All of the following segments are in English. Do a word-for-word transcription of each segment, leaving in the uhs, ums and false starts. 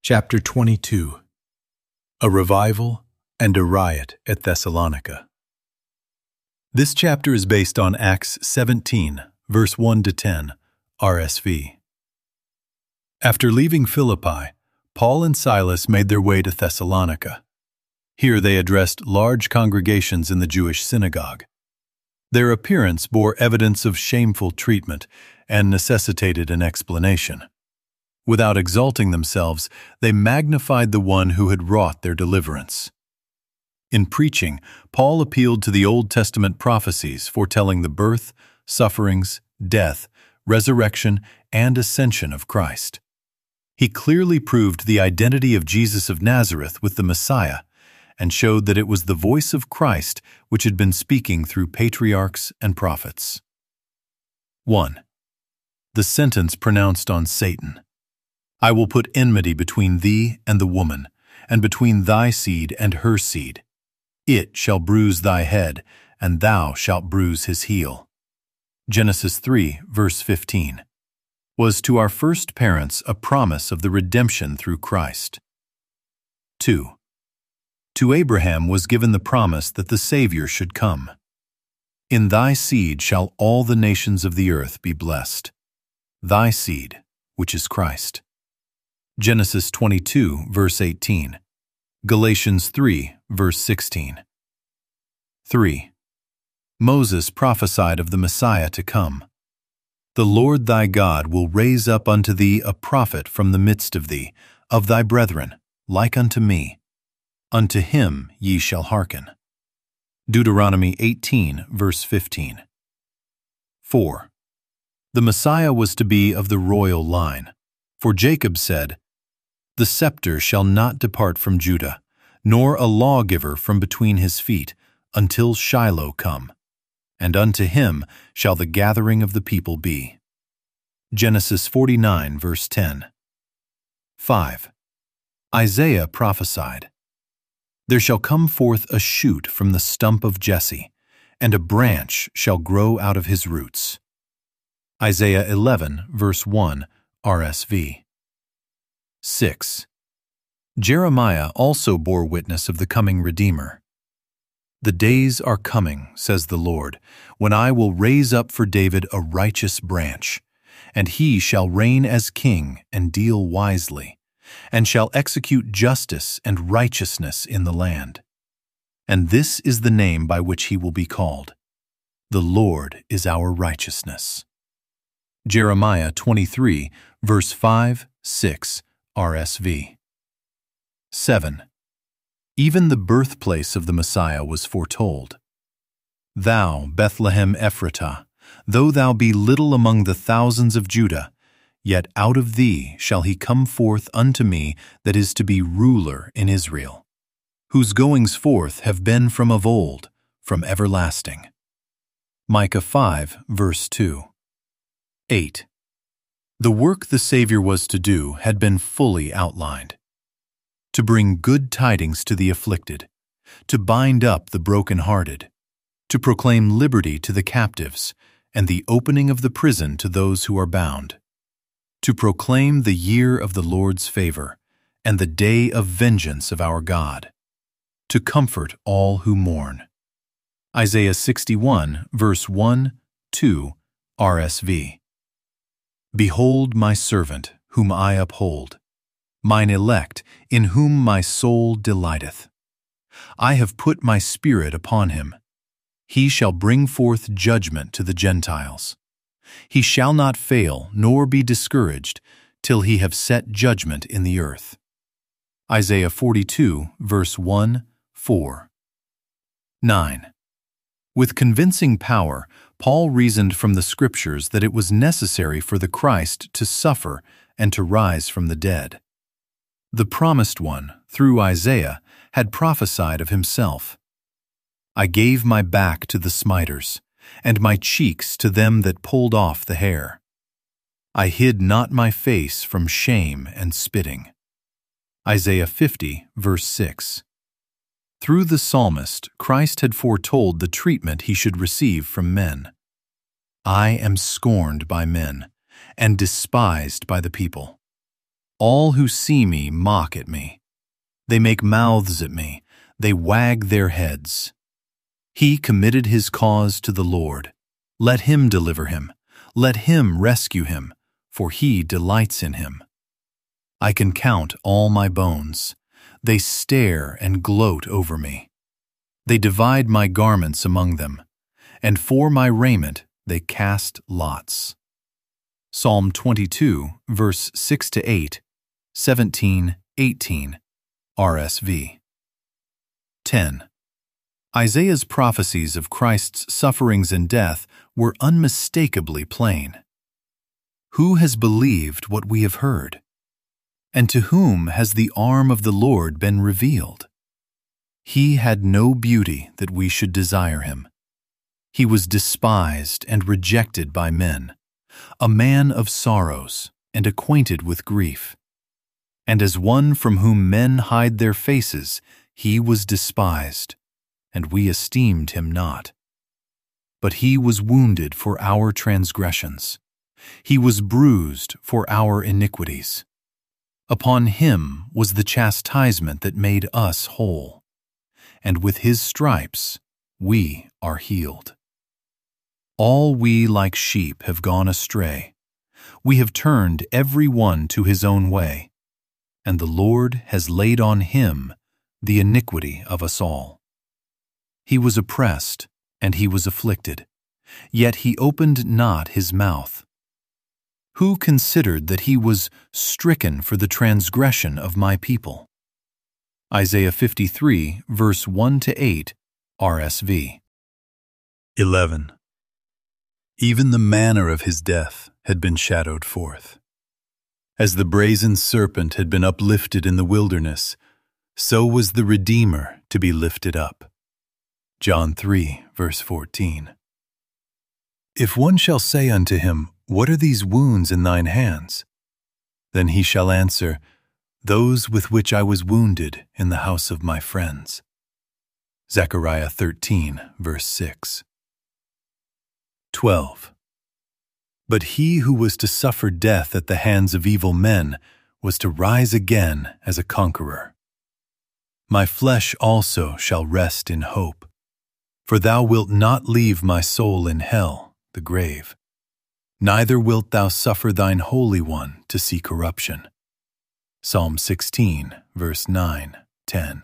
Chapter twenty-two. A Revival and a Riot at Thessalonica. This chapter is based on Acts seventeen, verse one to ten, R S V. After leaving Philippi, Paul and Silas made their way to Thessalonica. Here they addressed large congregations in the Jewish synagogue. Their appearance bore evidence of shameful treatment and necessitated an explanation. Without exalting themselves, they magnified the one who had wrought their deliverance. In preaching, Paul appealed to the Old Testament prophecies foretelling the birth, sufferings, death, resurrection, and ascension of Christ. He clearly proved the identity of Jesus of Nazareth with the Messiah and showed that it was the voice of Christ which had been speaking through patriarchs and prophets. one. The sentence pronounced on Satan. I will put enmity between thee and the woman, and between thy seed and her seed. It shall bruise thy head, and thou shalt bruise his heel. Genesis three, verse fifteen, was to our first parents a promise of the redemption through Christ. two. To Abraham was given the promise that the Savior should come. In thy seed shall all the nations of the earth be blessed. Thy seed, which is Christ. Genesis twenty-two, verse eighteen. Galatians three, verse sixteen. three. Moses prophesied of the Messiah to come. The Lord thy God will raise up unto thee a prophet from the midst of thee, of thy brethren, like unto me. Unto him ye shall hearken. Deuteronomy eighteen, verse fifteen. four. The Messiah was to be of the royal line, for Jacob said, The scepter shall not depart from Judah, nor a lawgiver from between his feet, until Shiloh come, and unto him shall the gathering of the people be. Genesis forty-nine, verse ten. five. Isaiah prophesied, There shall come forth a shoot from the stump of Jesse, and a branch shall grow out of his roots. Isaiah eleven, verse one, R S V. six. Jeremiah also bore witness of the coming Redeemer. The days are coming, says the Lord, when I will raise up for David a righteous branch, and he shall reign as king and deal wisely, and shall execute justice and righteousness in the land. And this is the name by which he will be called. The Lord is our righteousness. Jeremiah twenty-three, verse five, six, R S V. seven. Even the birthplace of the Messiah was foretold. Thou, Bethlehem Ephratah, though thou be little among the thousands of Judah, yet out of thee shall he come forth unto me that is to be ruler in Israel, whose goings forth have been from of old, from everlasting. Micah five, verse two. eight. The work the Savior was to do had been fully outlined. To bring good tidings to the afflicted, to bind up the broken-hearted, to proclaim liberty to the captives, and the opening of the prison to those who are bound, to proclaim the year of the Lord's favor, and the day of vengeance of our God, to comfort all who mourn. Isaiah sixty-one, verse one, two, R S V. Behold my servant, whom I uphold, mine elect, in whom my soul delighteth. I have put my spirit upon him. He shall bring forth judgment to the Gentiles. He shall not fail, nor be discouraged, till he have set judgment in the earth. Isaiah forty-two, verse one, four. nine. With convincing power, Paul reasoned from the Scriptures that it was necessary for the Christ to suffer and to rise from the dead. The Promised One, through Isaiah, had prophesied of himself. I gave my back to the smiters, and my cheeks to them that pulled off the hair. I hid not my face from shame and spitting. Isaiah fifty, verse six. Through the psalmist, Christ had foretold the treatment he should receive from men. I am scorned by men, and despised by the people. All who see me mock at me. They make mouths at me. They wag their heads. He committed his cause to the Lord. Let him deliver him. Let him rescue him, for he delights in him. I can count all my bones. They stare and gloat over me. They divide my garments among them, and for my raiment they cast lots. Psalm twenty-two, verse six to eight, seventeen, eighteen, R S V. ten. Isaiah's prophecies of Christ's sufferings and death were unmistakably plain. Who has believed what we have heard? And to whom has the arm of the Lord been revealed? He had no beauty that we should desire him. He was despised and rejected by men, a man of sorrows and acquainted with grief. And as one from whom men hide their faces, he was despised, and we esteemed him not. But he was wounded for our transgressions. He was bruised for our iniquities. Upon him was the chastisement that made us whole, and with his stripes we are healed. All we like sheep have gone astray. We have turned every one to his own way, and the Lord has laid on him the iniquity of us all. He was oppressed, and he was afflicted, yet he opened not his mouth. Who considered that he was stricken for the transgression of my people? Isaiah fifty-three, verse one to eight, R S V. eleven. Even the manner of his death had been shadowed forth. As the brazen serpent had been uplifted in the wilderness, so was the Redeemer to be lifted up. John three, verse fourteen. If one shall say unto him, What are these wounds in thine hands? Then he shall answer, Those with which I was wounded in the house of my friends. Zechariah thirteen, verse six. twelve. But he who was to suffer death at the hands of evil men was to rise again as a conqueror. My flesh also shall rest in hope, for thou wilt not leave my soul in hell, the grave, neither wilt thou suffer thine Holy One to see corruption. Psalm sixteen, verse nine, ten.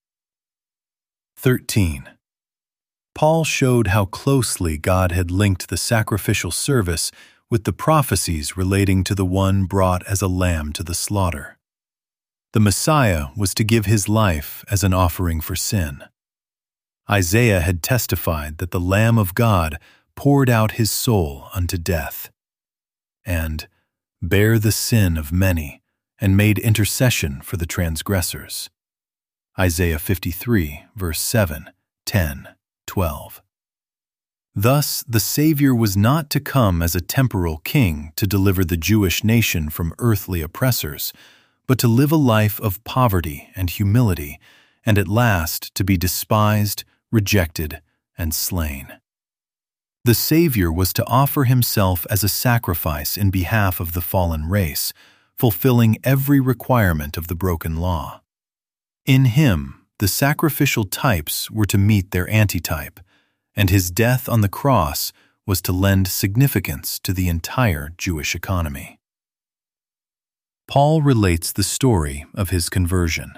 thirteen. Paul showed how closely God had linked the sacrificial service with the prophecies relating to the one brought as a lamb to the slaughter. The Messiah was to give his life as an offering for sin. Isaiah had testified that the Lamb of God poured out his soul unto death, and bare the sin of many, and made intercession for the transgressors. Isaiah fifty-three, verse seven, ten, twelve. Thus, the Savior was not to come as a temporal king to deliver the Jewish nation from earthly oppressors, but to live a life of poverty and humility, and at last to be despised, rejected, and slain. The Savior was to offer himself as a sacrifice in behalf of the fallen race, fulfilling every requirement of the broken law. In him, the sacrificial types were to meet their antitype, and his death on the cross was to lend significance to the entire Jewish economy. Paul relates the story of his conversion.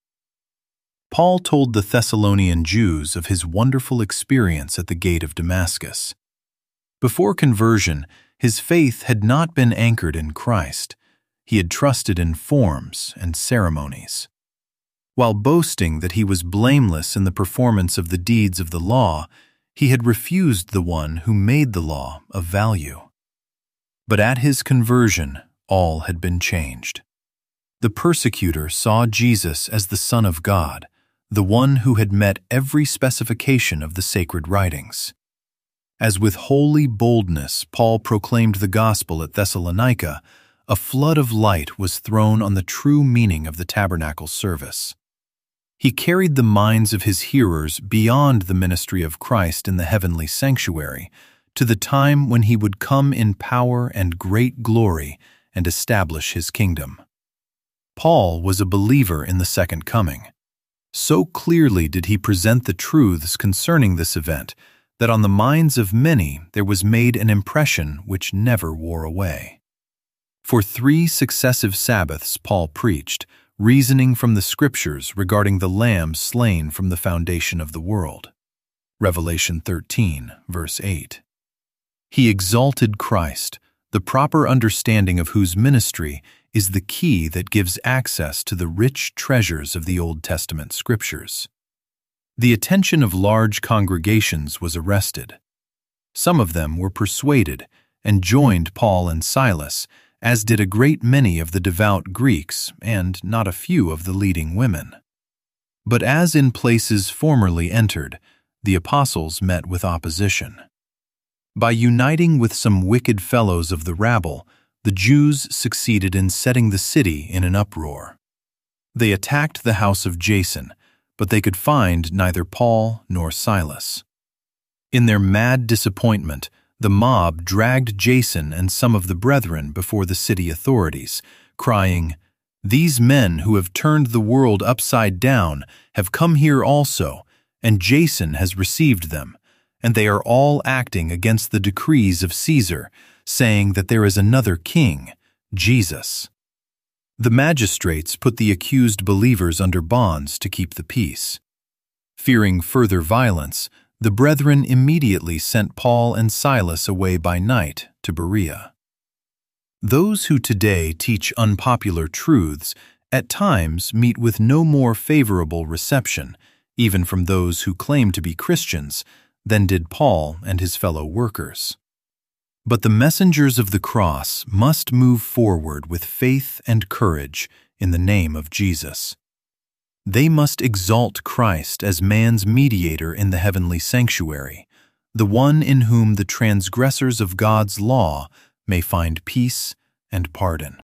Paul told the Thessalonian Jews of his wonderful experience at the gate of Damascus. Before conversion, his faith had not been anchored in Christ. He had trusted in forms and ceremonies. While boasting that he was blameless in the performance of the deeds of the law, he had refused the one who made the law of value. But at his conversion, all had been changed. The persecutor saw Jesus as the Son of God, the one who had met every specification of the sacred writings. As with holy boldness Paul proclaimed the gospel at Thessalonica, a flood of light was thrown on the true meaning of the tabernacle service. He carried the minds of his hearers beyond the ministry of Christ in the heavenly sanctuary to the time when he would come in power and great glory and establish his kingdom. Paul was a believer in the second coming. So clearly did he present the truths concerning this event that on the minds of many there was made an impression which never wore away. For three successive Sabbaths Paul preached, reasoning from the Scriptures regarding the Lamb slain from the foundation of the world. Revelation thirteen, verse eight. He exalted Christ, the proper understanding of whose ministry is the key that gives access to the rich treasures of the Old Testament Scriptures. The attention of large congregations was arrested. Some of them were persuaded and joined Paul and Silas, as did a great many of the devout Greeks and not a few of the leading women. But as in places formerly entered, the apostles met with opposition. By uniting with some wicked fellows of the rabble, the Jews succeeded in setting the city in an uproar. They attacked the house of Jason, but they could find neither Paul nor Silas. In their mad disappointment, the mob dragged Jason and some of the brethren before the city authorities, crying, "These men who have turned the world upside down have come here also, and Jason has received them, and they are all acting against the decrees of Caesar, saying that there is another king, Jesus." The magistrates put the accused believers under bonds to keep the peace. Fearing further violence, the brethren immediately sent Paul and Silas away by night to Berea. Those who today teach unpopular truths at times meet with no more favorable reception, even from those who claim to be Christians, than did Paul and his fellow workers. But the messengers of the cross must move forward with faith and courage in the name of Jesus. They must exalt Christ as man's mediator in the heavenly sanctuary, the one in whom the transgressors of God's law may find peace and pardon.